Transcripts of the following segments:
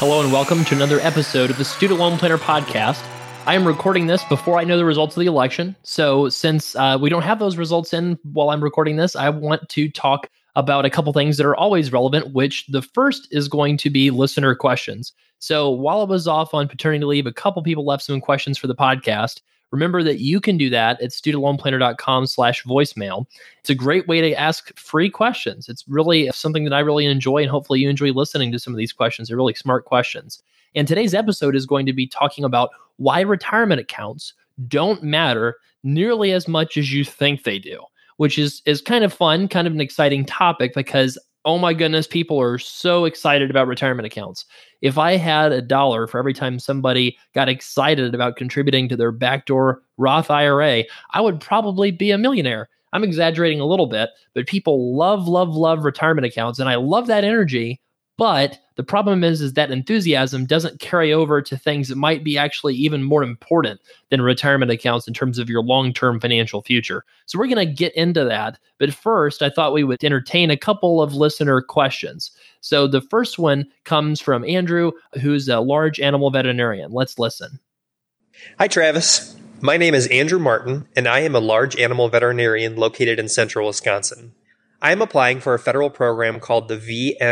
Hello and welcome to another episode of the Student Loan Planner Podcast. I am recording this before I know the results of the election. So since we don't have those results in while I'm recording this, I want to talk about a couple things that are always relevant, which the first is going to be listener questions. So while I was off on paternity leave, a couple people left some questions for the podcast. Remember that you can do that at studentloanplanner.com/voicemail. It's a great way to ask free questions. It's really something that I really enjoy, and hopefully you enjoy listening to some of these questions. They're really smart questions. And today's episode is going to be talking about why retirement accounts don't matter nearly as much as you think they do, which is kind of fun, kind of an exciting topic because, oh my goodness, people are so excited about retirement accounts. If I had $1 for every time somebody got excited about contributing to their backdoor Roth IRA, I would probably be a millionaire. I'm exaggerating a little bit, but people love retirement accounts, and I love that energy. But the problem is that enthusiasm doesn't carry over to things that might be actually even more important than retirement accounts in terms of your long-term financial future. So we're going to get into that. But first, I thought we would entertain a couple of listener questions. So the first one comes from Andrew, who's a large animal veterinarian. Let's listen. Hi, Travis. My name is Andrew Martin, and I am a large animal veterinarian located in central Wisconsin. I am applying for a federal program called the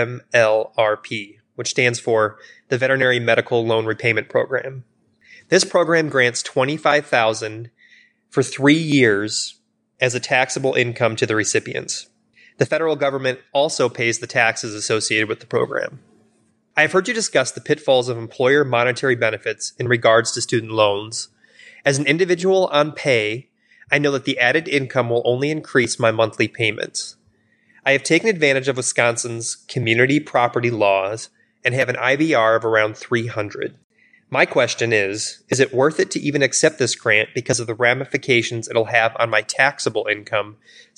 VMLRP, which stands for the Veterinary Medical Loan Repayment Program. This program grants $25,000 for 3 years as a taxable income to the recipients. The federal government also pays the taxes associated with the program. I have heard you discuss the pitfalls of employer monetary benefits in regards to student loans. As an individual on pay, I know that the added income will only increase my monthly payments. I have taken advantage of Wisconsin's community property laws and have an IVR of around 300. My question is it worth it to even accept this grant because of the ramifications it'll have on my taxable income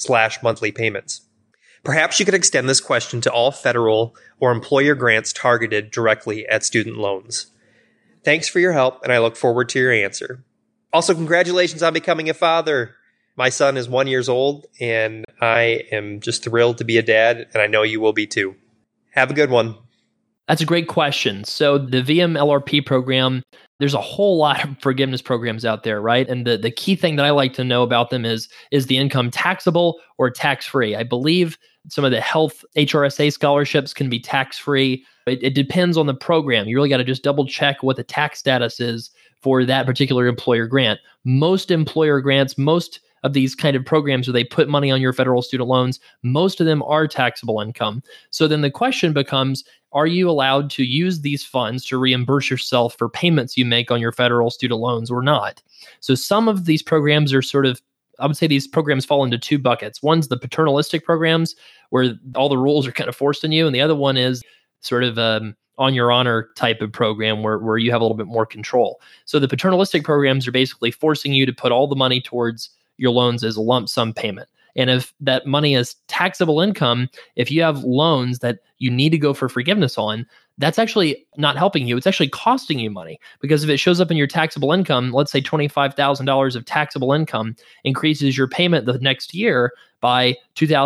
/ monthly payments? Perhaps you could extend this question to all federal or employer grants targeted directly at student loans. Thanks for your help, and I look forward to your answer. Also, congratulations on becoming a father. My son is 1 year old, and I am just thrilled to be a dad, and I know you will be too. Have a good one. That's a great question. So the VMLRP program, there's a whole lot of forgiveness programs out there, right? And the key thing that I like to know about them is the income taxable or tax-free? I believe some of the health HRSA scholarships can be tax-free. It depends on the program. You really got to just double check what the tax status is for that particular employer grant. Most employer grants, most of these kind of programs where they put money on your federal student loans, most of them are taxable income. So then the question becomes, are you allowed to use these funds to reimburse yourself for payments you make on your federal student loans or not? So some of these programs are I would say these programs fall into two buckets. One's the paternalistic programs where all the rules are kind of forced on you. And the other one is sort of on your honor type of program where you have a little bit more control. So the paternalistic programs are basically forcing you to put all the money towards your loans as a lump sum payment. And if that money is taxable income, if you have loans that you need to go for forgiveness on, that's actually not helping you. It's actually costing you money because if it shows up in your taxable income, let's say $25,000 of taxable income increases your payment the next year by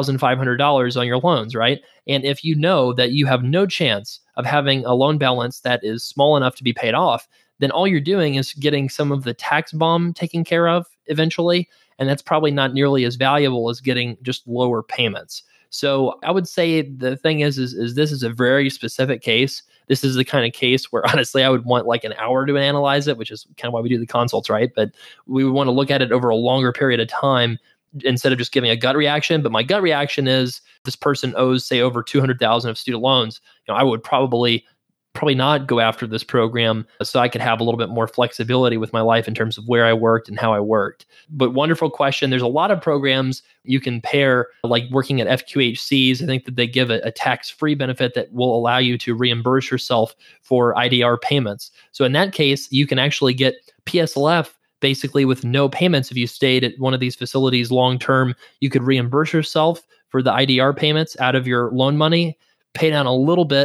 $2,500 on your loans, right? And if you know that you have no chance of having a loan balance that is small enough to be paid off, then all you're doing is getting some of the tax bomb taken care of eventually. And that's probably not nearly as valuable as getting just lower payments. So I would say the thing is this is a very specific case. This is the kind of case where honestly I would want like an hour to analyze it, which is kind of why we do the consults, right? But we would want to look at it over a longer period of time instead of just giving a gut reaction. But my gut reaction is this person owes, say, over $200,000 of student loans. I would probably not go after this program so I could have a little bit more flexibility with my life in terms of where I worked and how I worked. But wonderful question. There's a lot of programs you can pair, like working at FQHCs. I think that they give a tax-free benefit that will allow you to reimburse yourself for IDR payments. So in that case, you can actually get PSLF basically with no payments. If you stayed at one of these facilities long-term, you could reimburse yourself for the IDR payments out of your loan money, pay down a little bit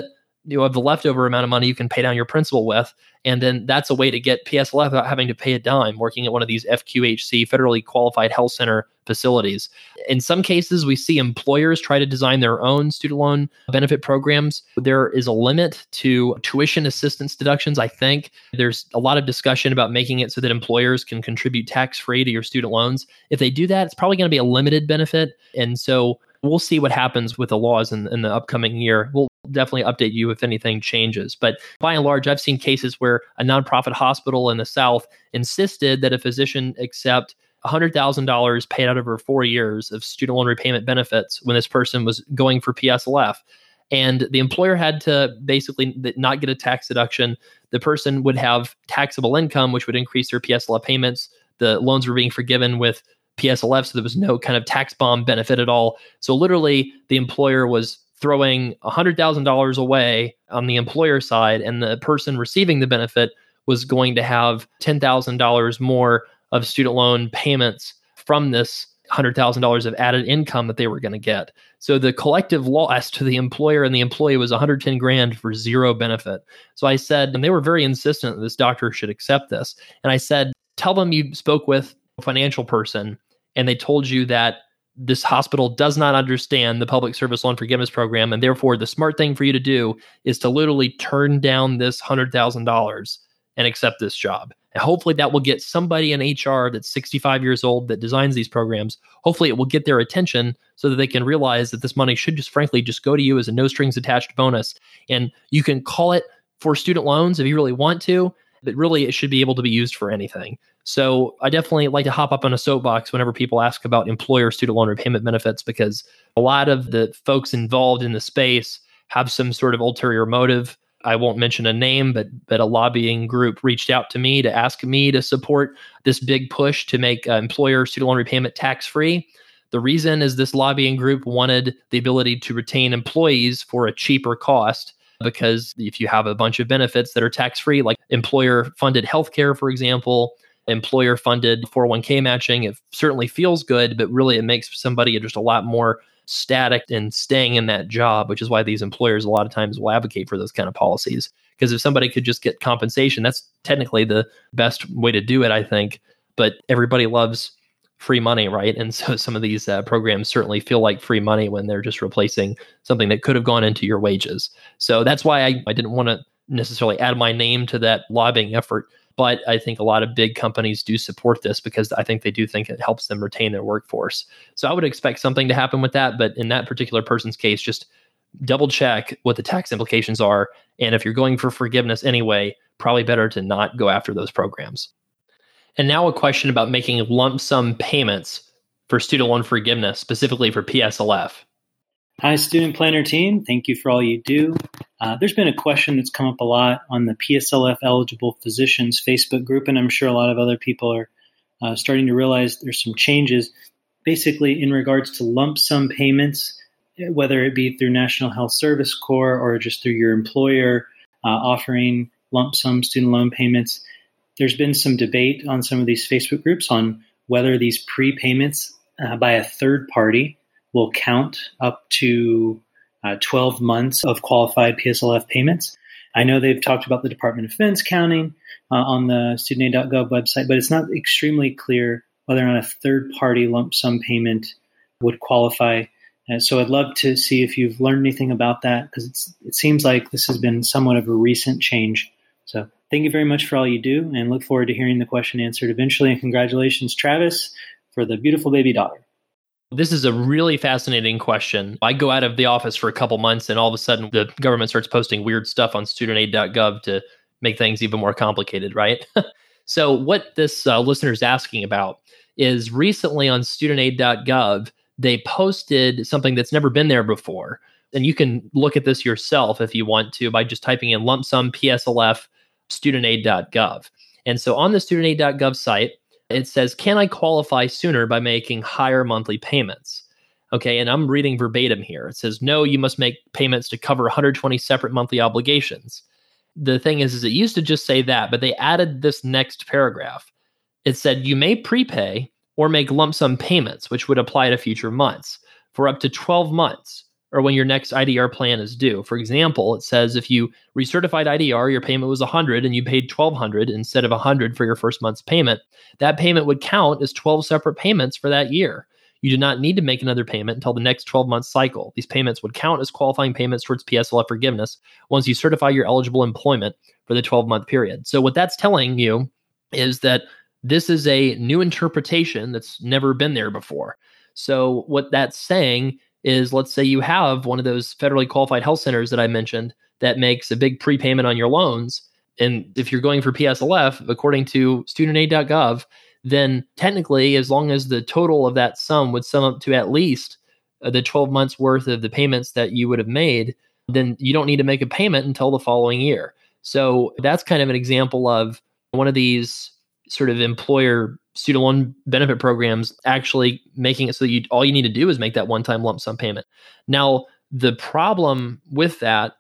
you have the leftover amount of money you can pay down your principal with. And then that's a way to get PSLF without having to pay a dime working at one of these FQHC, federally qualified health center facilities. In some cases, we see employers try to design their own student loan benefit programs. There is a limit to tuition assistance deductions, I think. There's a lot of discussion about making it so that employers can contribute tax-free to your student loans. If they do that, it's probably going to be a limited benefit. And so we'll see what happens with the laws in the upcoming year. We'll definitely update you if anything changes. But by and large, I've seen cases where a nonprofit hospital in the South insisted that a physician accept $100,000 paid out over 4 years of student loan repayment benefits when this person was going for PSLF. And the employer had to basically not get a tax deduction. The person would have taxable income, which would increase their PSLF payments. The loans were being forgiven with PSLF, so there was no kind of tax bomb benefit at all. So literally, the employer was throwing $100,000 away on the employer side, and the person receiving the benefit was going to have $10,000 more of student loan payments from this $100,000 of added income that they were going to get. So the collective loss to the employer and the employee was $110,000 for zero benefit. So I said, and they were very insistent that this doctor should accept this. And I said, tell them you spoke with a financial person and they told you that this hospital does not understand the public service loan forgiveness program. And therefore, the smart thing for you to do is to literally turn down this $100,000 and accept this job. And hopefully that will get somebody in HR that's 65 years old that designs these programs. Hopefully it will get their attention so that they can realize that this money should just frankly just go to you as a no strings attached bonus. And you can call it for student loans if you really want to, but really it should be able to be used for anything. So I definitely like to hop up on a soapbox whenever people ask about employer student loan repayment benefits, because a lot of the folks involved in the space have some sort of ulterior motive. I won't mention a name, but a lobbying group reached out to me to ask me to support this big push to make employer student loan repayment tax-free. The reason is this lobbying group wanted the ability to retain employees for a cheaper cost, because if you have a bunch of benefits that are tax-free, like employer-funded healthcare, for example, employer-funded 401k matching, it certainly feels good, but really it makes somebody just a lot more static and staying in that job, which is why these employers a lot of times will advocate for those kind of policies. Because if somebody could just get compensation, that's technically the best way to do it, I think. But everybody loves free money, right? And so some of these programs certainly feel like free money when they're just replacing something that could have gone into your wages. So that's why I didn't want to necessarily add my name to that lobbying effort. But I think a lot of big companies do support this because I think they do think it helps them retain their workforce. So I would expect something to happen with that. But in that particular person's case, just double check what the tax implications are. And if you're going for forgiveness anyway, probably better to not go after those programs. And now a question about making lump sum payments for student loan forgiveness, specifically for PSLF. Hi, Student Planner team. Thank you for all you do. There's been a question that's come up a lot on the PSLF eligible physicians Facebook group, and I'm sure a lot of other people are starting to realize there's some changes. Basically, in regards to lump sum payments, whether it be through National Health Service Corps or just through your employer offering lump sum student loan payments, there's been some debate on some of these Facebook groups on whether these prepayments by a third party will count up to 12 months of qualified PSLF payments. I know they've talked about the Department of Defense counting on the studentaid.gov website, but it's not extremely clear whether or not a third-party lump sum payment would qualify. So I'd love to see if you've learned anything about that, because it seems like this has been somewhat of a recent change. So thank you very much for all you do, and look forward to hearing the question answered eventually. And congratulations, Travis, for the beautiful baby daughter. This is a really fascinating question. I go out of the office for a couple months and all of a sudden the government starts posting weird stuff on studentaid.gov to make things even more complicated, right? So what this listener is asking about is recently on studentaid.gov, they posted something that's never been there before. And you can look at this yourself if you want to by just typing in lump sum PSLF studentaid.gov. And so on the studentaid.gov site, it says, can I qualify sooner by making higher monthly payments? Okay, and I'm reading verbatim here. It says, no, you must make payments to cover 120 separate monthly obligations. The thing is it used to just say that, but they added this next paragraph. It said, you may prepay or make lump sum payments, which would apply to future months, for up to 12 months or when your next IDR plan is due. For example, it says if you recertified IDR, your payment was 100 and you paid 1,200 instead of 100 for your first month's payment, that payment would count as 12 separate payments for that year. You do not need to make another payment until the next 12-month cycle. These payments would count as qualifying payments towards PSLF forgiveness once you certify your eligible employment for the 12-month period. So what that's telling you is that this is a new interpretation that's never been there before. So what that's saying is, let's say you have one of those federally qualified health centers that I mentioned that makes a big prepayment on your loans. And if you're going for PSLF, according to studentaid.gov, then technically, as long as the total of that sum would sum up to at least the 12 months worth of the payments that you would have made, then you don't need to make a payment until the following year. So that's kind of an example of one of these sort of employer student loan benefit programs actually making it so all you need to do is make that one-time lump sum payment. Now, the problem with that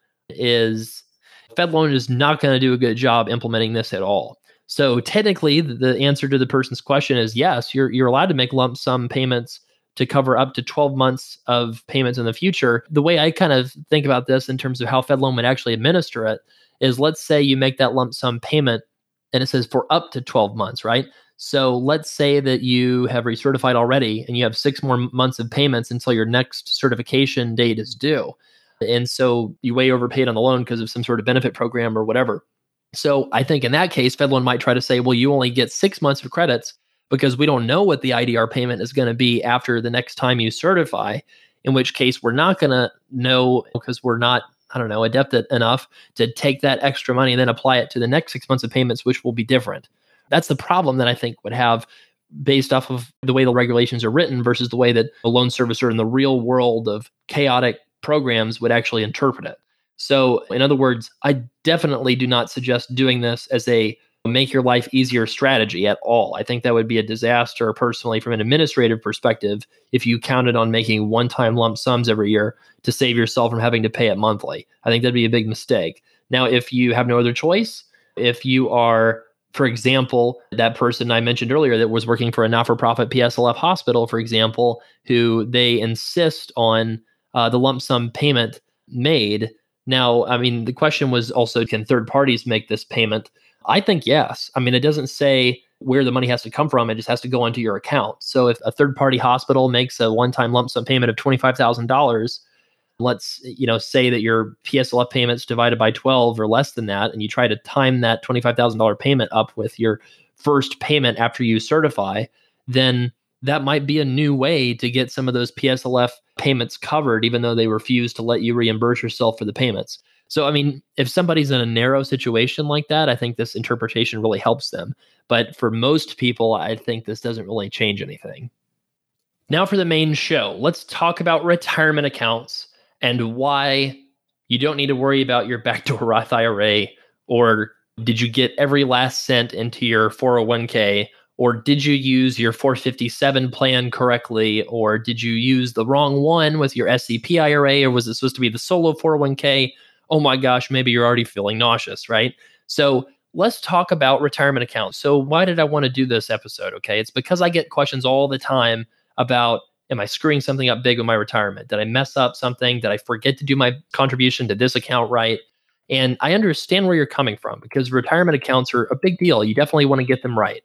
is FedLoan is not going to do a good job implementing this at all. So technically, the answer to the person's question is yes, you're allowed to make lump sum payments to cover up to 12 months of payments in the future. The way I kind of think about this in terms of how FedLoan would actually administer it is, let's say you make that lump sum payment and it says for up to 12 months, right? So let's say that you have recertified already and you have 6 more months of payments until your next certification date is due. And so you way overpaid on the loan because of some sort of benefit program or whatever. So I think in that case, FedLoan might try to say, well, you only get 6 months of credits because we don't know what the IDR payment is going to be after the next time you certify, in which case we're not going to know because we're not, adept enough to take that extra money and then apply it to the next 6 months of payments, which will be different. That's the problem that I think would have based off of the way the regulations are written versus the way that a loan servicer in the real world of chaotic programs would actually interpret it. So in other words, I definitely do not suggest doing this as a make your life easier strategy at all. I think that would be a disaster personally from an administrative perspective if you counted on making one-time lump sums every year to save yourself from having to pay it monthly. I think that'd be a big mistake. Now, if you have no other choice, if you are, for example, that person I mentioned earlier that was working for a not-for-profit PSLF hospital, for example, who they insist on the lump sum payment made. Now, the question was also, can third parties make this payment? I think yes. It doesn't say where the money has to come from. It just has to go onto your account. So if a third-party hospital makes a one-time lump sum payment of $25,000, let's say that your PSLF payments divided by 12 or less than that, and you try to time that $25,000 payment up with your first payment after you certify, then that might be a new way to get some of those PSLF payments covered, even though they refuse to let you reimburse yourself for the payments. So, if somebody's in a narrow situation like that, I think this interpretation really helps them. But for most people, I think this doesn't really change anything. Now for the main show, let's talk about retirement accounts and why you don't need to worry about your backdoor Roth IRA, or did you get every last cent into your 401k, or did you use your 457 plan correctly, or did you use the wrong one with your SEP IRA, or was it supposed to be the solo 401k? Oh my gosh, maybe you're already feeling nauseous, right? So let's talk about retirement accounts. So why did I want to do this episode? Okay, it's because I get questions all the time about, am I screwing something up big with my retirement? Did I mess up something? Did I forget to do my contribution to this account right? And I understand where you're coming from because retirement accounts are a big deal. You definitely want to get them right?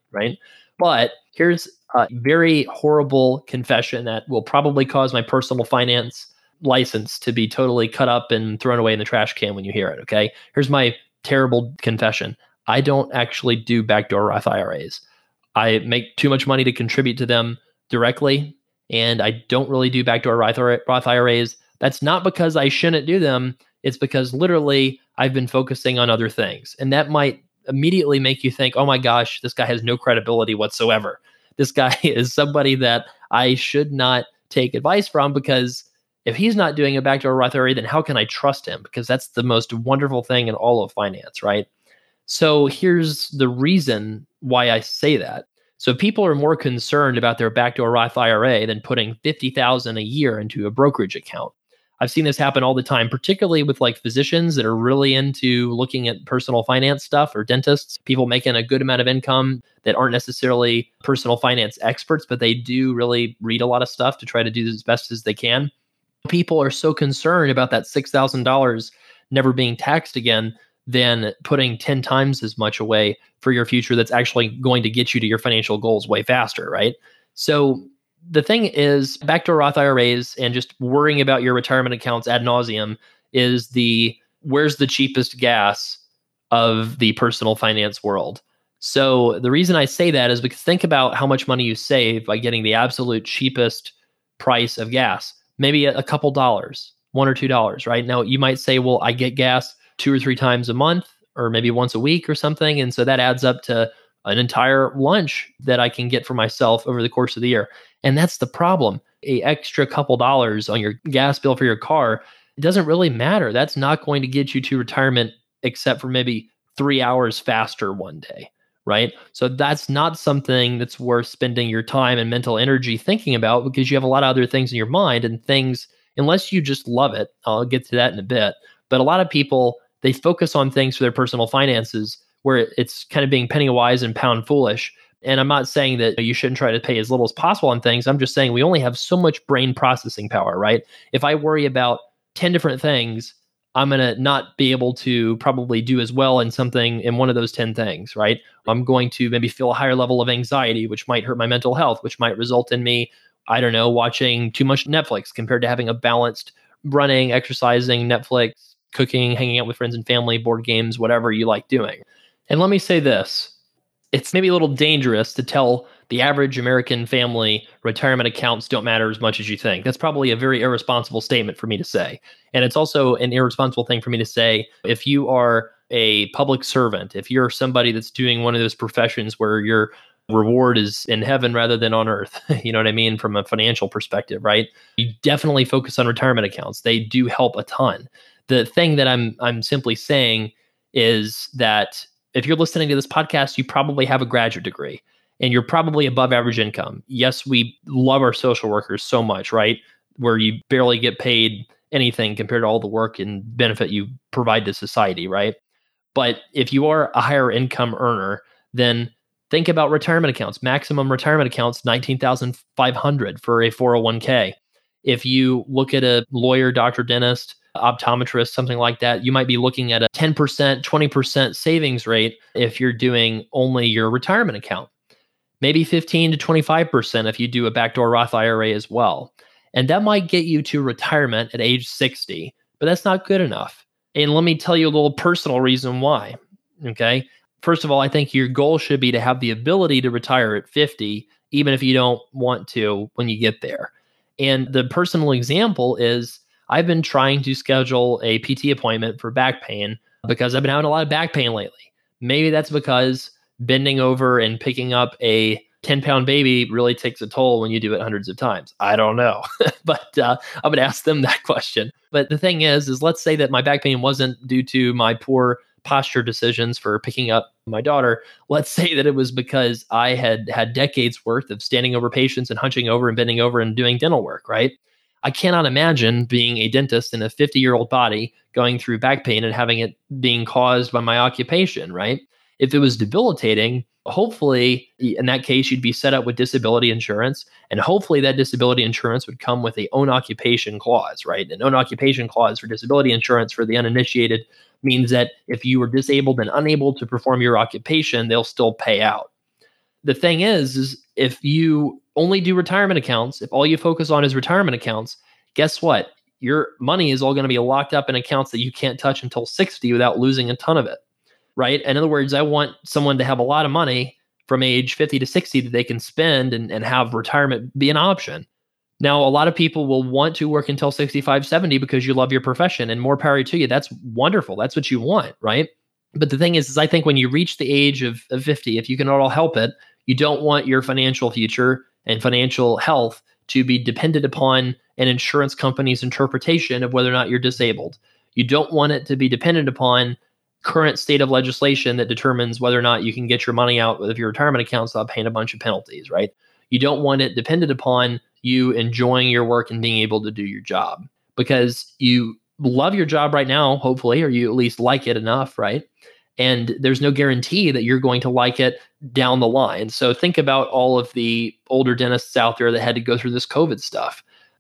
But here's a very horrible confession that will probably cause my personal finance license to be totally cut up and thrown away in the trash can when you hear it, okay? Here's my terrible confession. I don't actually do backdoor Roth IRAs. I make too much money to contribute to them directly, and I don't really do backdoor Roth IRAs. That's not because I shouldn't do them. It's because literally I've been focusing on other things. And that might immediately make you think, oh my gosh, this guy has no credibility whatsoever. This guy is somebody that I should not take advice from, because if he's not doing a backdoor Roth IRA, then how can I trust him? Because that's the most wonderful thing in all of finance, right? So here's the reason why I say that. So people are more concerned about their backdoor Roth IRA than putting $50,000 a year into a brokerage account. I've seen this happen all the time, particularly with physicians that are really into looking at personal finance stuff, or dentists, people making a good amount of income that aren't necessarily personal finance experts, but they do really read a lot of stuff to try to do as best as they can. People are so concerned about that $6,000 never being taxed again than putting 10 times as much away for your future that's actually going to get you to your financial goals way faster, right? So the thing is, backdoor Roth IRAs and just worrying about your retirement accounts ad nauseum is where's the cheapest gas of the personal finance world. So the reason I say that is because think about how much money you save by getting the absolute cheapest price of gas. Maybe a couple dollars, $1 or $2, right? Now you might say, well, I get gas 2 or 3 times a month, or maybe once a week or something. And so that adds up to an entire lunch that I can get for myself over the course of the year. And that's the problem. An extra couple dollars on your gas bill for your car, it doesn't really matter. That's not going to get you to retirement except for maybe 3 hours faster one day, right? So that's not something that's worth spending your time and mental energy thinking about, because you have a lot of other things in your mind and things, unless you just love it. I'll get to that in a bit. But a lot of people, they focus on things for their personal finances where it's kind of being penny wise and pound foolish. And I'm not saying that you shouldn't try to pay as little as possible on things. I'm just saying we only have so much brain processing power, right? If I worry about 10 different things, I'm going to not be able to probably do as well in one of those 10 things, right? I'm going to maybe feel a higher level of anxiety, which might hurt my mental health, which might result in me, I don't know, watching too much Netflix compared to having a balanced running, exercising, Netflix, cooking, hanging out with friends and family, board games, whatever you like doing. And let me say this, it's maybe a little dangerous to tell the average American family retirement accounts don't matter as much as you think. That's probably a very irresponsible statement for me to say. And it's also an irresponsible thing for me to say if you are a public servant, if you're somebody that's doing one of those professions where your reward is in heaven rather than on earth, you know what I mean, from a financial perspective, right? You definitely focus on retirement accounts. They do help a ton. The thing that I'm simply saying is that if you're listening to this podcast, you probably have a graduate degree and you're probably above average income. Yes, we love our social workers so much, right? Where you barely get paid anything compared to all the work and benefit you provide to society, right? But if you are a higher income earner, then think about retirement accounts. Maximum retirement accounts, $19,500 for a 401k. If you look at a lawyer, doctor, dentist, optometrist, something like that, you might be looking at a 10%, 20% savings rate if you're doing only your retirement account. Maybe 15 to 25% if you do a backdoor Roth IRA as well. And that might get you to retirement at age 60, but that's not good enough. And let me tell you a little personal reason why. Okay. First of all, I think your goal should be to have the ability to retire at 50, even if you don't want to when you get there. And the personal example is I've been trying to schedule a PT appointment for back pain because I've been having a lot of back pain lately. Maybe that's because bending over and picking up a 10-pound baby really takes a toll when you do it hundreds of times. I don't know, but I'm going to ask them that question. But the thing is let's say that my back pain wasn't due to my poor posture decisions for picking up my daughter. Let's say that it was because I had had decades worth of standing over patients and hunching over and bending over and doing dental work, right? I cannot imagine being a dentist in a 50-year-old body going through back pain and having it being caused by my occupation, right? If it was debilitating, hopefully in that case, you'd be set up with disability insurance. And hopefully that disability insurance would come with a own occupation clause, right? An own occupation clause for disability insurance for the uninitiated means that if you were disabled and unable to perform your occupation, they'll still pay out. The thing is if you only do retirement accounts, if all you focus on is retirement accounts, guess what? Your money is all going to be locked up in accounts that you can't touch until 60 without losing a ton of it, right? In other words, I want someone to have a lot of money from age 50 to 60 that they can spend and have retirement be an option. Now, a lot of people will want to work until 65, 70 because you love your profession, and more power to you. That's wonderful. That's what you want, right? But the thing is I think when you reach the age of 50, if you can at all help it, you don't want your financial future and financial health to be dependent upon an insurance company's interpretation of whether or not you're disabled. You don't want it to be dependent upon current state of legislation that determines whether or not you can get your money out of your retirement accounts without paying a bunch of penalties, right? You don't want it dependent upon you enjoying your work and being able to do your job, because you love your job right now, hopefully, or you at least like it enough, right? And there's no guarantee that you're going to like it down the line. So think about all of the older dentists out there that had to go through this COVID stuff.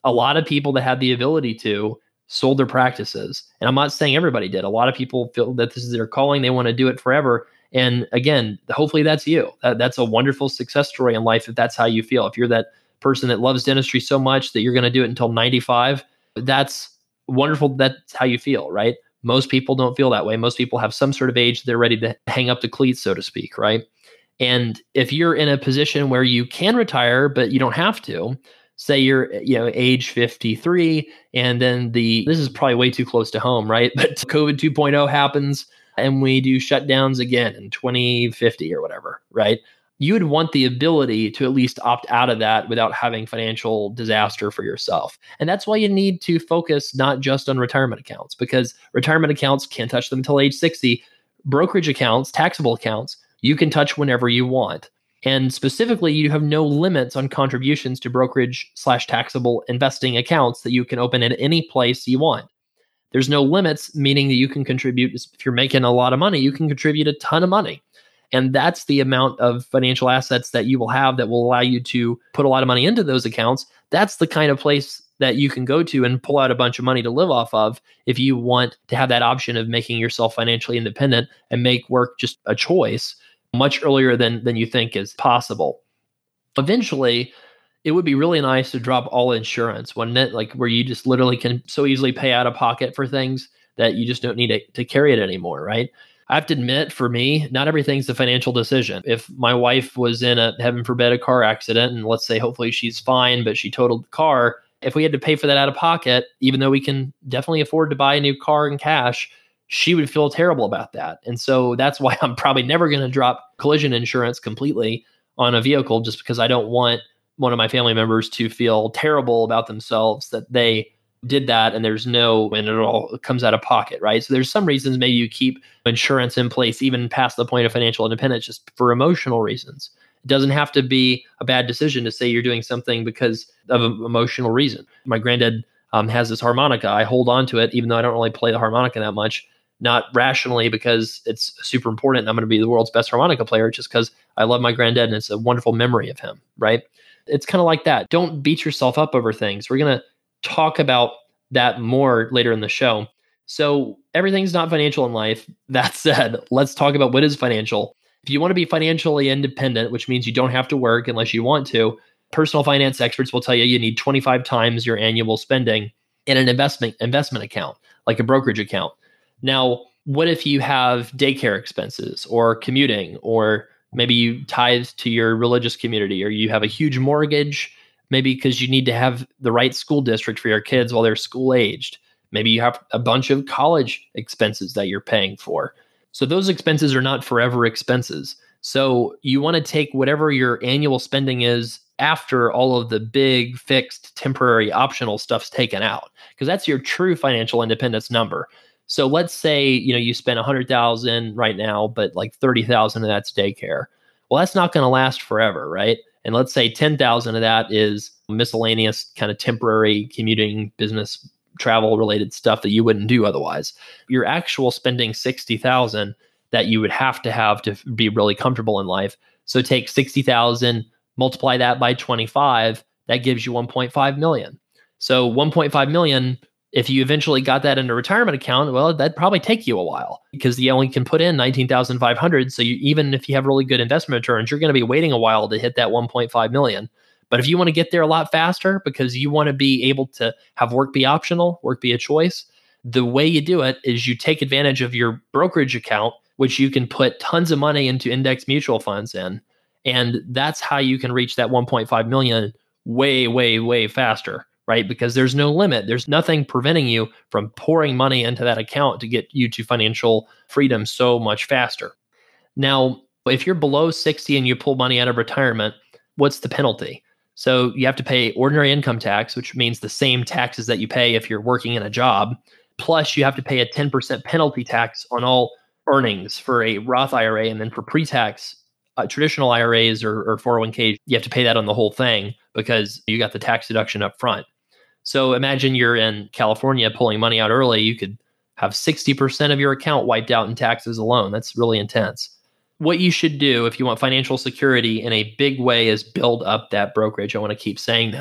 a lot of people that had the ability to sold their practices. And I'm not saying everybody did. A lot of people feel that this is their calling. They want to do it forever. And again, hopefully that's you. That's a wonderful success story in life if that's how you feel. If you're that person that loves dentistry so much that you're going to do it until 95, that's wonderful. That's how you feel, right? Most people don't feel that way. Most people have some sort of age they're ready to hang up the cleats, so to speak, right? And if you're in a position where you can retire, but you don't have to, say you're age 53, and then this is probably way too close to home, right? But COVID 2.0 happens and we do shutdowns again in 2050 or whatever, right? You would want the ability to at least opt out of that without having financial disaster for yourself. And that's why you need to focus not just on retirement accounts, because retirement accounts can't touch them until age 60. Brokerage accounts, taxable accounts, you can touch whenever you want. And specifically, you have no limits on contributions to brokerage/taxable investing accounts that you can open at any place you want. There's no limits, meaning that you can contribute. If you're making a lot of money, you can contribute a ton of money. And that's the amount of financial assets that you will have that will allow you to put a lot of money into those accounts. That's the kind of place that you can go to and pull out a bunch of money to live off of if you want to have that option of making yourself financially independent and make work just a choice much earlier than you think is possible. Eventually, it would be really nice to drop all insurance, wouldn't it? Like where you just literally can so easily pay out of pocket for things that you just don't need to carry it anymore, right? I have to admit, for me, not everything's a financial decision. If my wife was in heaven forbid, a car accident, and let's say hopefully she's fine, but she totaled the car, if we had to pay for that out of pocket, even though we can definitely afford to buy a new car in cash, she would feel terrible about that. And so that's why I'm probably never going to drop collision insurance completely on a vehicle, just because I don't want one of my family members to feel terrible about themselves that they did that and and it all comes out of pocket, right? So there's some reasons maybe you keep insurance in place even past the point of financial independence just for emotional reasons. It doesn't have to be a bad decision to say you're doing something because of an emotional reason. My granddad has this harmonica. I hold on to it even though I don't really play the harmonica that much, not rationally because it's super important and I'm going to be the world's best harmonica player, just because I love my granddad and it's a wonderful memory of him, right? It's kind of like that. Don't beat yourself up over things. We're going to talk about that more later in the show. So everything's not financial in life. That said, let's talk about what is financial. If you want to be financially independent, which means you don't have to work unless you want to, personal finance experts will tell you need 25 times your annual spending in an investment account, like a brokerage account. Now, what if you have daycare expenses or commuting, or maybe you tithe to your religious community, or you have a huge mortgage, maybe because you need to have the right school district for your kids while they're school aged. Maybe you have a bunch of college expenses that you're paying for. So those expenses are not forever expenses. So you want to take whatever your annual spending is after all of the big, fixed, temporary, optional stuff's taken out, because that's your true financial independence number. So let's say, you spend $100,000 right now, but like $30,000 of that's daycare. Well, that's not going to last forever, right? And let's say 10,000 of that is miscellaneous kind of temporary commuting, business, travel related stuff that you wouldn't do otherwise. Your actual spending 60,000 that you would have to be really comfortable in life. So take 60,000, multiply that by 25, that gives you 1.5 million. So 1.5 million, if you eventually got that in a retirement account, well, that'd probably take you a while because you only can put in 19,500. So even if you have really good investment returns, you're going to be waiting a while to hit that 1.5 million. But if you want to get there a lot faster because you want to be able to have work be optional, work be a choice, the way you do it is you take advantage of your brokerage account, which you can put tons of money into index mutual funds in. And that's how you can reach that 1.5 million way, way, way faster, right? Because there's no limit. There's nothing preventing you from pouring money into that account to get you to financial freedom so much faster. Now, if you're below 60 and you pull money out of retirement, what's the penalty? So you have to pay ordinary income tax, which means the same taxes that you pay if you're working in a job. Plus, you have to pay a 10% penalty tax on all earnings for a Roth IRA. And then for pre-tax traditional IRAs or 401ks, you have to pay that on the whole thing because you got the tax deduction up front. So imagine you're in California pulling money out early. You could have 60% of your account wiped out in taxes alone. That's really intense. What you should do if you want financial security in a big way is build up that brokerage. I want to keep saying that.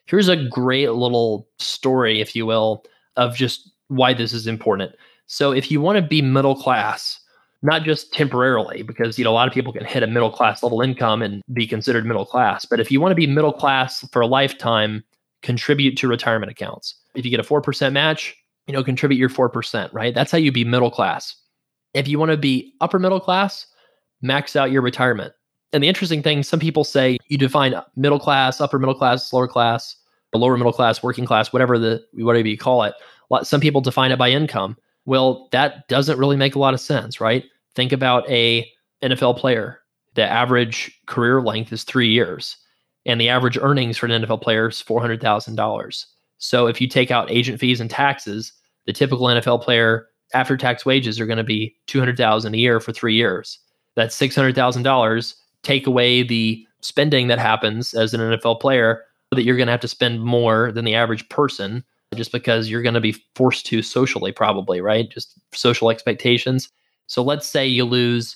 Here's a great little story, if you will, of just why this is important. So if you want to be middle class, not just temporarily, because a lot of people can hit a middle class level income and be considered middle class, but if you want to be middle class for a lifetime, contribute to retirement accounts. If you get a 4% match, contribute your 4%, right? That's how you be middle class. If you want to be upper middle class, max out your retirement. And the interesting thing, some people say you define middle class, upper middle class, lower class, lower middle class, working class, whatever you call it. Some people define it by income. Well, that doesn't really make a lot of sense, right? Think about a NFL player. The average career length is 3 years, and the average earnings for an NFL player is $400,000. So if you take out agent fees and taxes, the typical NFL player after-tax wages are going to be $200,000 a year for 3 years. That's $600,000. Take away the spending that happens as an NFL player, that you're going to have to spend more than the average person, just because you're going to be forced to socially, probably, right? Just social expectations. So let's say you lose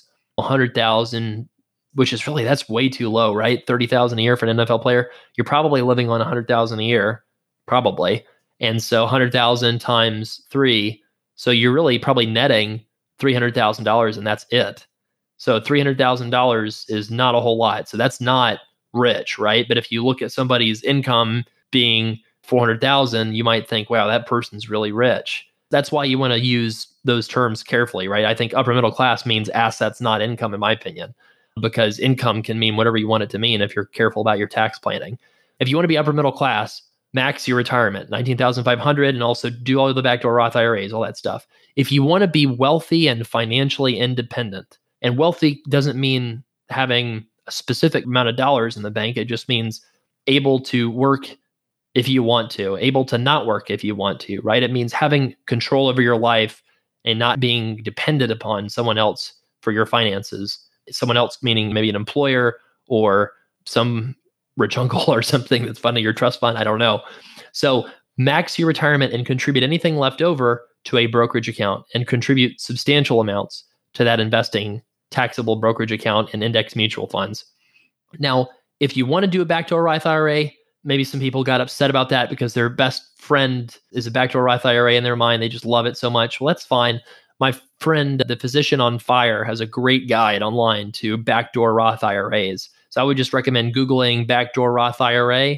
100,000, which is really, that's way too low, right? 30,000 a year for an NFL player. You're probably living on 100,000 a year, probably. And so 100,000 times 3. So you're really probably netting $300,000, and that's it. So $300,000 is not a whole lot. So that's not rich, right? But if you look at somebody's income being 400,000, you might think, wow, that person's really rich. That's why you want to use those terms carefully, right? I think upper middle class means assets, not income, in my opinion, because income can mean whatever you want it to mean if you're careful about your tax planning. If you want to be upper middle class, max your retirement, $19,500, and also do all the backdoor Roth IRAs, all that stuff. If you want to be wealthy and financially independent, and wealthy doesn't mean having a specific amount of dollars in the bank. It just means able to work if you want to, able to not work if you want to, right? It means having control over your life and not being dependent upon someone else for your finances. Someone else meaning maybe an employer or some rich uncle or something that's funding your trust fund. I don't know. So max your retirement and contribute anything left over to a brokerage account and contribute substantial amounts to that investing taxable brokerage account and index mutual funds. Now, if you want to do a backdoor Roth IRA, maybe some people got upset about that because their best friend is a backdoor Roth IRA in their mind. They just love it so much. Well, that's fine. My friend, the Physician on Fire, has a great guide online to backdoor Roth IRAs. So I would just recommend Googling backdoor Roth IRA,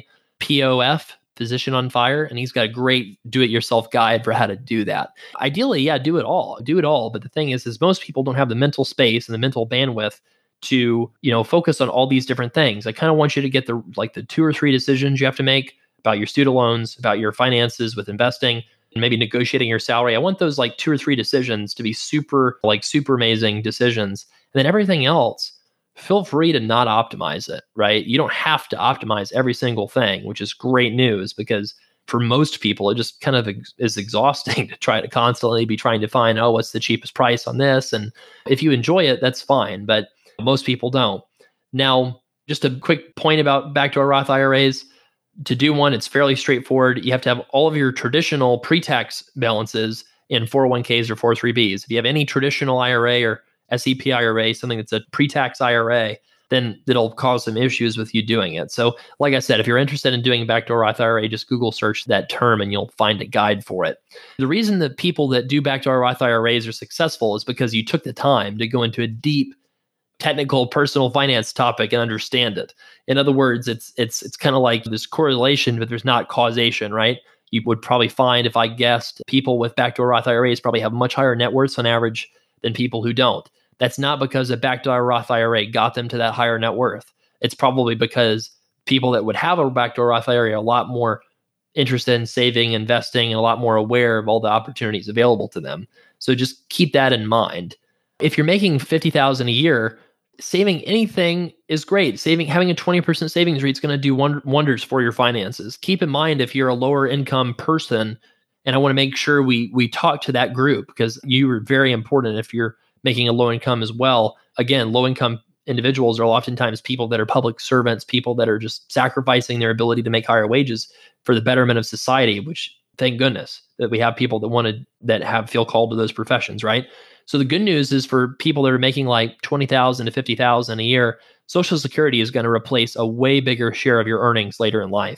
POF, Physician on Fire, and he's got a great do-it-yourself guide for how to do that. Ideally, yeah, do it all. But the thing is most people don't have the mental space and the mental bandwidth to, focus on all these different things. I kind of want you to get the 2 or 3 decisions you have to make about your student loans, about your finances with investing, and maybe negotiating your salary. I want those 2 or 3 decisions to be super amazing decisions. And then everything else, feel free to not optimize it, right? You don't have to optimize every single thing, which is great news, because for most people, it just kind of is exhausting to try to constantly be trying to find, what's the cheapest price on this? And if you enjoy it, that's fine, but most people don't. Now, just a quick point about backdoor Roth IRAs. To do one, it's fairly straightforward. You have to have all of your traditional pre-tax balances in 401ks or 403bs. If you have any traditional IRA or SEP IRA, something that's a pre-tax IRA, then it'll cause some issues with you doing it. So like I said, if you're interested in doing a backdoor Roth IRA, just Google search that term and you'll find a guide for it. The reason that people that do backdoor Roth IRAs are successful is because you took the time to go into a deep technical personal finance topic and understand it. In other words, it's kind of like this correlation, but there's not causation, right? You would probably find, if I guessed, people with backdoor Roth IRAs probably have much higher net worths on average than people who don't. That's not because a backdoor Roth IRA got them to that higher net worth. It's probably because people that would have a backdoor Roth IRA are a lot more interested in saving, investing, and a lot more aware of all the opportunities available to them. So just keep that in mind. If you're making $50,000 a year, saving anything is great. Having a 20% savings rate is going to do wonders for your finances. Keep in mind, if you're a lower income person, and I want to make sure we talk to that group, because you are very important if you're making a low income as well. Again, low income individuals are oftentimes people that are public servants, people that are just sacrificing their ability to make higher wages for the betterment of society, which thank goodness that we have people that feel called to those professions, right? So the good news is, for people that are making like $20,000 to $50,000 a year, Social Security is going to replace a way bigger share of your earnings later in life.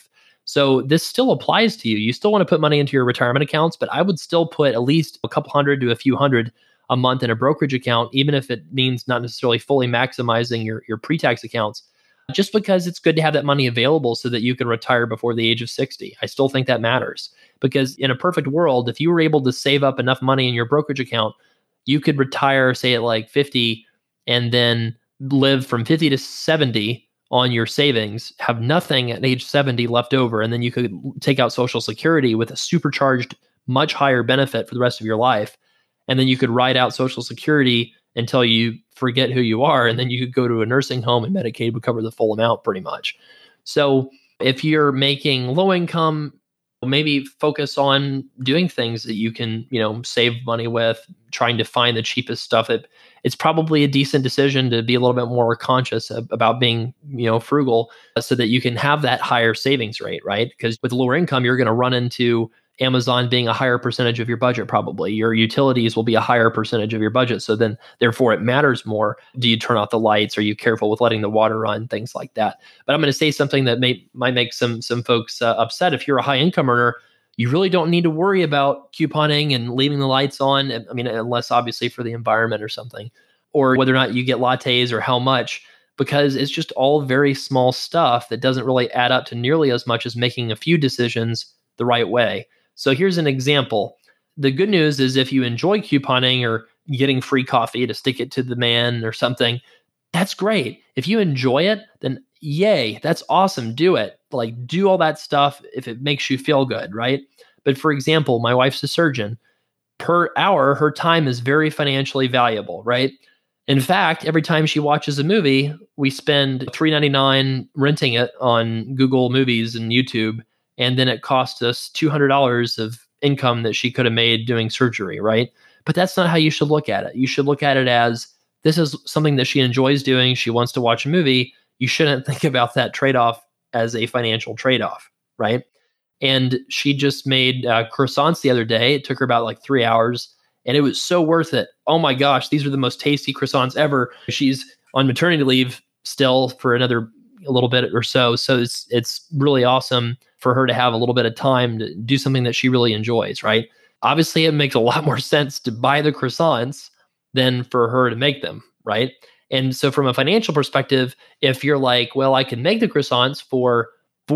So this still applies to you. You still want to put money into your retirement accounts, but I would still put at least a couple hundred to a few hundred a month in a brokerage account, even if it means not necessarily fully maximizing your pre-tax accounts, just because it's good to have that money available so that you can retire before the age of 60. I still think that matters, because in a perfect world, if you were able to save up enough money in your brokerage account, you could retire, say, at like 50 and then live from 50 to 70 on your savings, have nothing at age 70 left over, and then you could take out Social Security with a supercharged, much higher benefit for the rest of your life. And then you could ride out Social Security until you forget who you are, and then you could go to a nursing home and Medicaid would cover the full amount pretty much. So if you're making low income, maybe focus on doing things that you can, save money with, trying to find the cheapest stuff. It's probably a decent decision to be a little bit more conscious about being, frugal, so that you can have that higher savings rate, right? Because with lower income, you're going to run into Amazon being a higher percentage of your budget, probably. Your utilities will be a higher percentage of your budget. So then, therefore, it matters more. Do you turn off the lights? Are you careful with letting the water run? Things like that. But I'm going to say something that might make some folks upset. If you're a high income earner, you really don't need to worry about couponing and leaving the lights on. I mean, unless obviously for the environment or something, or whether or not you get lattes or how much, because it's just all very small stuff that doesn't really add up to nearly as much as making a few decisions the right way. So here's an example. The good news is if you enjoy couponing or getting free coffee to stick it to the man or something, that's great. If you enjoy it, then yay, that's awesome. Do it. Like, do all that stuff if it makes you feel good, right? But for example, my wife's a surgeon. Per hour, her time is very financially valuable, right? In fact, every time she watches a movie, we spend $3.99 renting it on Google Movies and YouTube, and then it costs us $200 of income that she could have made doing surgery, right? But that's not how you should look at it. You should look at it as, this is something that she enjoys doing. She wants to watch a movie. You shouldn't think about that trade-off as a financial trade-off, right? And she just made croissants the other day. It took her about like 3 hours, and it was so worth it. Oh my gosh, these are the most tasty croissants ever. She's on maternity leave still for another a little bit or so. So it's really awesome for her to have a little bit of time to do something that she really enjoys, right? Obviously, it makes a lot more sense to buy the croissants than for her to make them, right? And so from a financial perspective, if you're like, well, I can make the croissants for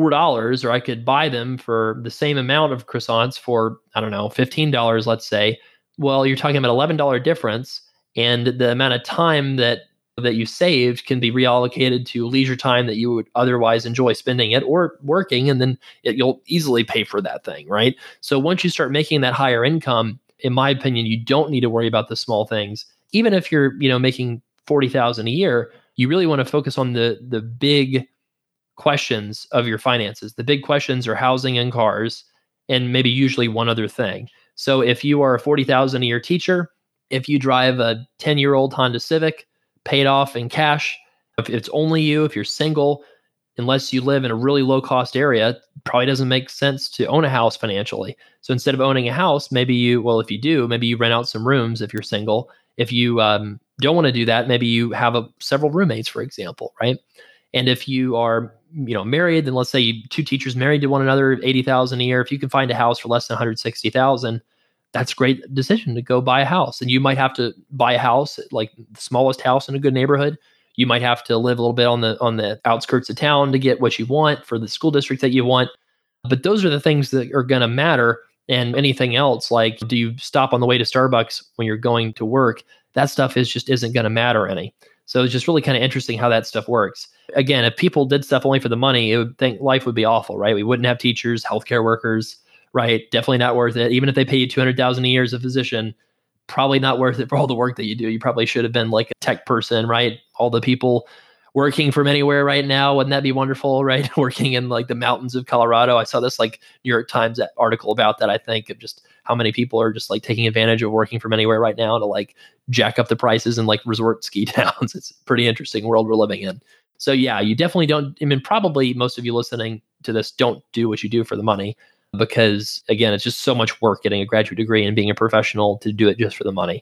$4, or I could buy them for the same amount of croissants for, I don't know, $15, let's say. Well, you're talking about $11 difference, and the amount of time that you saved can be reallocated to leisure time that you would otherwise enjoy spending it or working, and then you'll easily pay for that thing, right? So once you start making that higher income, in my opinion, you don't need to worry about the small things. Even if you're, making $40,000 a year, you really want to focus on the big questions of your finances. The big questions are housing and cars, and maybe usually one other thing. So if you are a $40,000 a year teacher, if you drive a 10-year-old Honda Civic, paid off in cash, if it's only you, if you're single, unless you live in a really low cost area, it probably doesn't make sense to own a house financially. So instead of owning a house, maybe if you do, maybe you rent out some rooms if you're single. If you don't want to do that, maybe you have several roommates, for example, right? And if you are married, then let's say two teachers married to one another, $80,000 a year. If you can find a house for less than $160,000, that's a great decision to go buy a house. And you might have to buy a house, like the smallest house in a good neighborhood. You might have to live a little bit on the outskirts of town to get what you want for the school district that you want. But those are the things that are going to matter. And anything else, like, do you stop on the way to Starbucks when you're going to work? That stuff isn't going to matter any. So it's just really kind of interesting how that stuff works. Again, if people did stuff only for the money, it would think life would be awful, right? We wouldn't have teachers, healthcare workers, right? Definitely not worth it. Even if they pay you $200,000 a year as a physician, probably not worth it for all the work that you do. You probably should have been like a tech person, right? All the people working from anywhere right now, wouldn't that be wonderful, right? Working in like the mountains of Colorado. I saw this like New York Times article about that, I think, of just how many people are just like taking advantage of working from anywhere right now to like jack up the prices in like resort ski towns. It's a pretty interesting world we're living in. So yeah, you definitely don't, probably most of you listening to this don't do what you do for the money, because again, it's just so much work getting a graduate degree and being a professional to do it just for the money.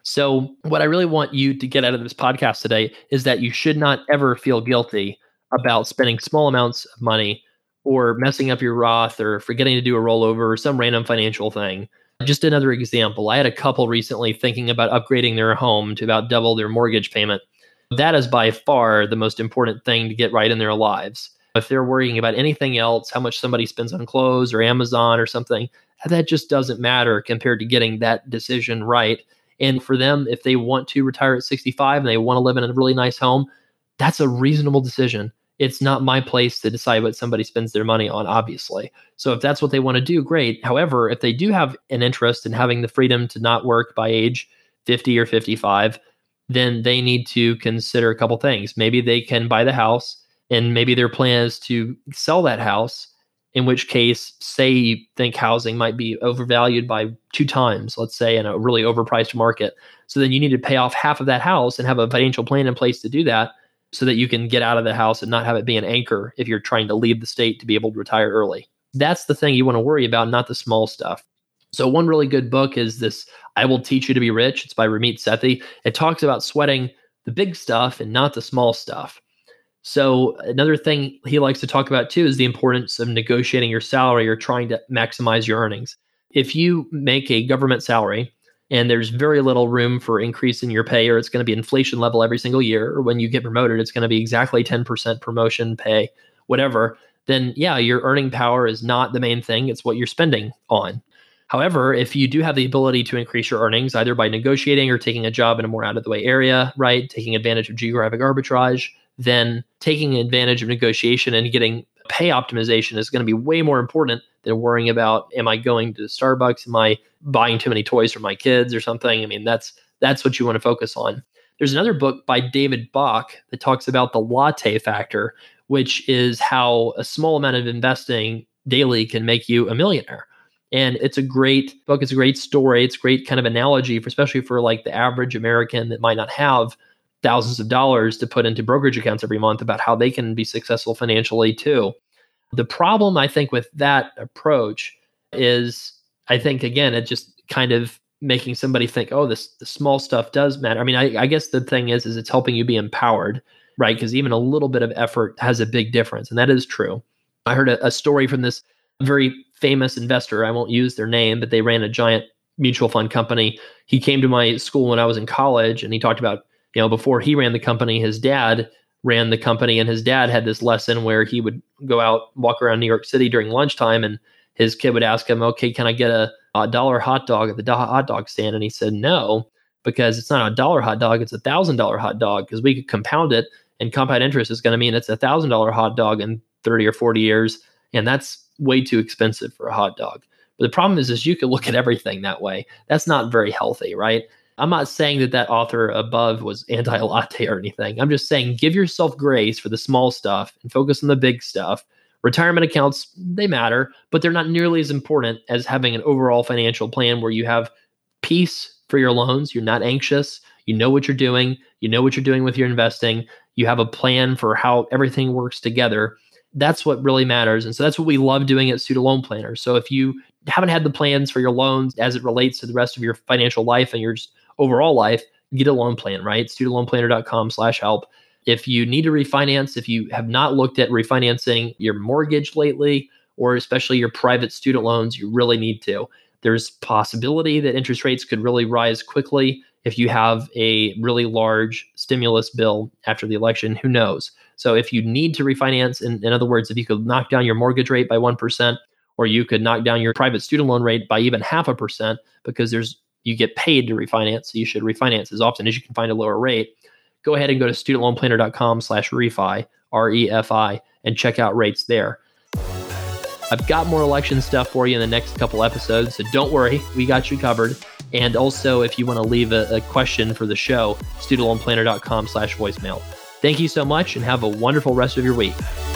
So what I really want you to get out of this podcast today is that you should not ever feel guilty about spending small amounts of money or messing up your Roth or forgetting to do a rollover or some random financial thing. Just another example. I had a couple recently thinking about upgrading their home to about double their mortgage payment. That is by far the most important thing to get right in their lives. If they're worrying about anything else, how much somebody spends on clothes or Amazon or something, that just doesn't matter compared to getting that decision right. And for them, if they want to retire at 65 and they want to live in a really nice home, that's a reasonable decision. It's not my place to decide what somebody spends their money on, obviously. So if that's what they want to do, great. However, if they do have an interest in having the freedom to not work by age 50 or 55, then they need to consider a couple things. Maybe they can buy the house, and maybe their plan is to sell that house, in which case, say you think housing might be overvalued by 2 times, let's say, in a really overpriced market. So then you need to pay off half of that house and have a financial plan in place to do that, so that you can get out of the house and not have it be an anchor if you're trying to leave the state to be able to retire early. That's the thing you want to worry about, not the small stuff. So one really good book is this, I Will Teach You to Be Rich. It's by Ramit Sethi. It talks about sweating the big stuff and not the small stuff. So another thing he likes to talk about too is the importance of negotiating your salary or trying to maximize your earnings. If you make a government salary and there's very little room for increase in your pay, or it's going to be inflation level every single year, or when you get promoted, it's going to be exactly 10% promotion pay, whatever, then yeah, your earning power is not the main thing. It's what you're spending on. However, if you do have the ability to increase your earnings, either by negotiating or taking a job in a more out of the way area, right, taking advantage of geographic arbitrage, then taking advantage of negotiation and getting pay optimization is going to be way more important than worrying about, am I going to Starbucks? Am I buying too many toys for my kids or something? I mean, that's what you want to focus on. There's another book by David Bach that talks about the latte factor, which is how a small amount of investing daily can make you a millionaire. And it's a great book. It's a great story. It's a great kind of analogy, especially for like the average American that might not have thousands of dollars to put into brokerage accounts every month, about how they can be successful financially too. The problem, I think, with that approach is, I think, again, it just kind of making somebody think, oh, the small stuff does matter. I mean, I guess the thing is it's helping you be empowered, right? Because even a little bit of effort has a big difference. And that is true. I heard a story from this very famous investor. I won't use their name, but they ran a giant mutual fund company. He came to my school when I was in college, and he talked about, before he ran the company, his dad ran the company, and his dad had this lesson where he would go out, walk around New York City during lunchtime, and his kid would ask him, okay, can I get a $1 hot dog at the hot dog stand? And he said, no, because it's not $1 hot dog, it's $1,000 hot dog, because we could compound it, and compound interest is going to mean it's $1,000 hot dog in 30 or 40 years. And that's way too expensive for a hot dog. But the problem is you can look at everything that way. That's not very healthy, right? I'm not saying that author above was anti-latte or anything. I'm just saying give yourself grace for the small stuff and focus on the big stuff. Retirement accounts, they matter, but they're not nearly as important as having an overall financial plan where you have peace for your loans. You're not anxious. You know what you're doing. You know what you're doing with your investing. You have a plan for how everything works together. That's what really matters. And so that's what we love doing at Student Loan Planner. So if you haven't had the plans for your loans as it relates to the rest of your financial life and your overall life, get a loan plan, right? studentloanplanner.com/help. If you need to refinance, if you have not looked at refinancing your mortgage lately, or especially your private student loans, you really need to. There's possibility that interest rates could really rise quickly if you have a really large stimulus bill after the election. Who knows? So if you need to refinance, in other words, if you could knock down your mortgage rate by 1%, or you could knock down your private student loan rate by even 0.5%, because you get paid to refinance, so you should refinance as often as you can find a lower rate. Go ahead and go to studentloanplanner.com/refi, REFI, and check out rates there. I've got more election stuff for you in the next couple episodes, so don't worry, we got you covered. And also, if you want to leave a question for the show, studentloanplanner.com/voicemail. Thank you so much, and have a wonderful rest of your week.